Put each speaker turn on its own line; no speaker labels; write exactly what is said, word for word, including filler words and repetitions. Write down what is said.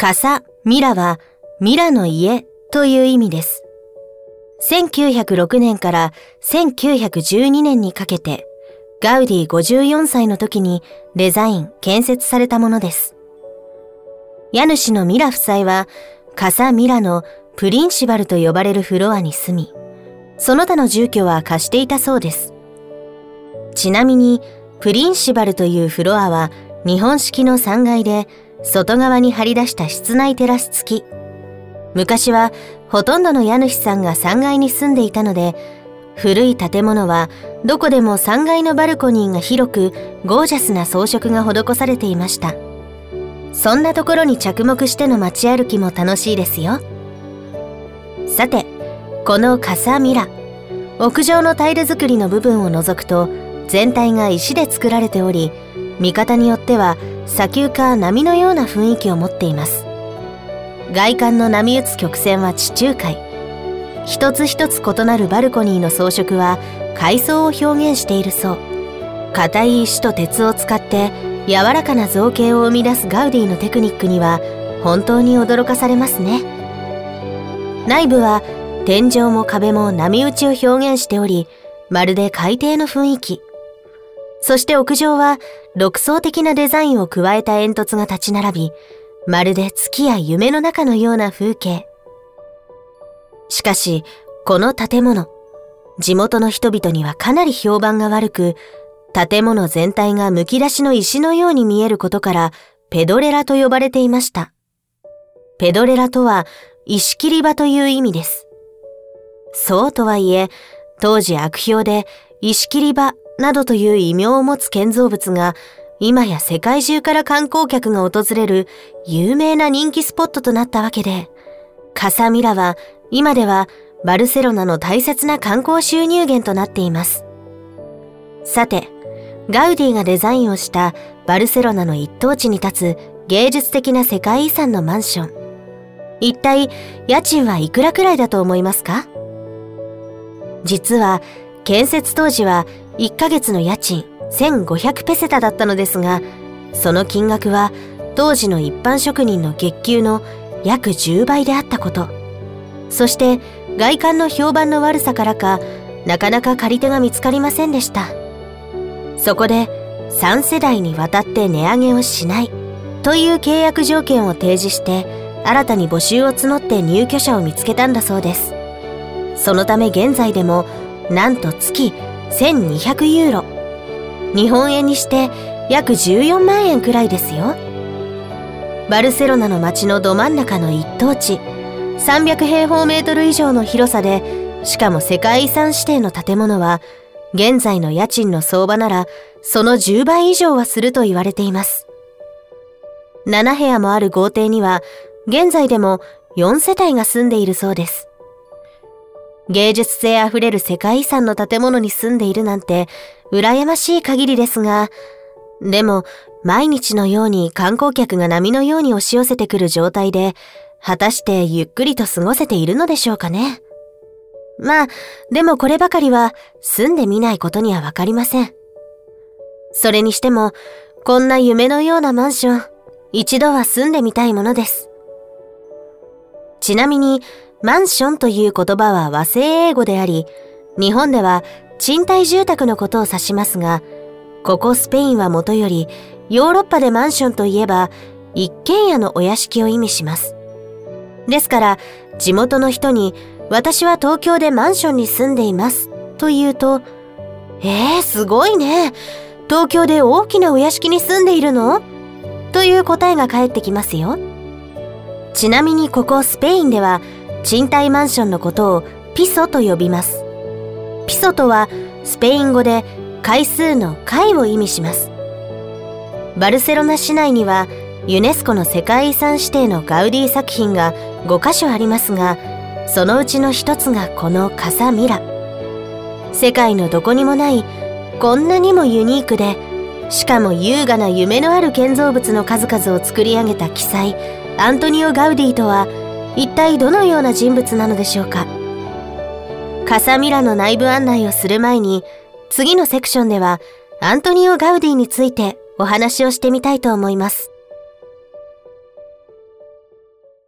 カサ・ミラはミラの家という意味です。せんきゅうひゃくろくねんからせんきゅうひゃくじゅうにねんにかけてガウディごじゅうよんさいの時にデザイン・建設されたものです。家主のミラ夫妻はカサ・ミラのプリンシバルと呼ばれるフロアに住み、その他の住居は貸していたそうです。ちなみにプリンシバルというフロアは日本式のさんがいで外側に張り出した室内テラス付き。昔はほとんどの家主さんがさんがいに住んでいたので、古い建物はどこでもさんがいのバルコニーが広くゴージャスな装飾が施されていました。そんなところに着目しての街歩きも楽しいですよ。さて、このカサ・ミラ、屋上のタイル作りの部分を除くと全体が石で作られており、見方によっては砂丘か波のような雰囲気を持っています。外観の波打つ曲線は地中海。一つ一つ異なるバルコニーの装飾は海藻を表現しているそう。硬い石と鉄を使って柔らかな造形を生み出すガウディのテクニックには本当に驚かされますね。内部は天井も壁も波打ちを表現しており、まるで海底の雰囲気。そして屋上は独創的なデザインを加えた煙突が立ち並び、まるで月や夢の中のような風景。しかし、この建物、地元の人々にはかなり評判が悪く、建物全体がむき出しの石のように見えることから、ペドレラと呼ばれていました。ペドレラとは、石切り場という意味です。そうとはいえ、当時悪評で、石切り場などという異名を持つ建造物が、今や世界中から観光客が訪れる有名な人気スポットとなったわけで、カサ・ミラは今ではバルセロナの大切な観光収入源となっています。さて、ガウディがデザインをしたバルセロナの一等地に立つ芸術的な世界遺産のマンション。一体家賃はいくらくらいだと思いますか？実は建設当時はいっかげつの家賃せんごひゃくペセタだったのですが、その金額は当時の一般職人の月給の約じゅうばいであったこと。そして外観の評判の悪さからか、なかなか借り手が見つかりませんでした。そこでさんせだいにわたって値上げをしないという契約条件を提示して、新たに募集を募って入居者を見つけたんだそうです。そのため現在でもなんと月せんにひゃくユーロ、日本円にして約じゅうよんまんえんくらいですよ。バルセロナの街のど真ん中の一等地、さんびゃくへいほうメートル以上の広さで、しかも世界遺産指定の建物は、現在の家賃の相場ならそのじゅうばい以上はすると言われています。ななへやもある豪邸には、現在でもよんせたいが住んでいるそうです。芸術性あふれる世界遺産の建物に住んでいるなんて羨ましい限りですが、でも毎日のように観光客が波のように押し寄せてくる状態で、果たしてゆっくりと過ごせているのでしょうかね。まあ、でもこればかりは住んでみないことにはわかりません。それにしても、こんな夢のようなマンション、一度は住んでみたいものです。ちなみに、マンションという言葉は和製英語であり、日本では賃貸住宅のことを指しますが、ここスペインはもとより、ヨーロッパでマンションといえば、一軒家のお屋敷を意味します。ですから、地元の人に、私は東京でマンションに住んでいます、と言うと、えー、すごいね。東京で大きなお屋敷に住んでいるの？という答えが返ってきますよ。ちなみにここスペインでは、賃貸マンションのことをピソと呼びます。ピソとはスペイン語で階数の階を意味します。バルセロナ市内にはユネスコの世界遺産指定のガウディ作品がごかしょありますが、そのうちの一つがこのカサ・ミラ。世界のどこにもないこんなにもユニークで、しかも優雅な夢のある建造物の数々を作り上げた奇才アントニオ・ガウディとは一体どのような人物なのでしょうか。カサ・ミラの内部案内をする前に、次のセクションではアントニオ・ガウディについてお話をしてみたいと思います。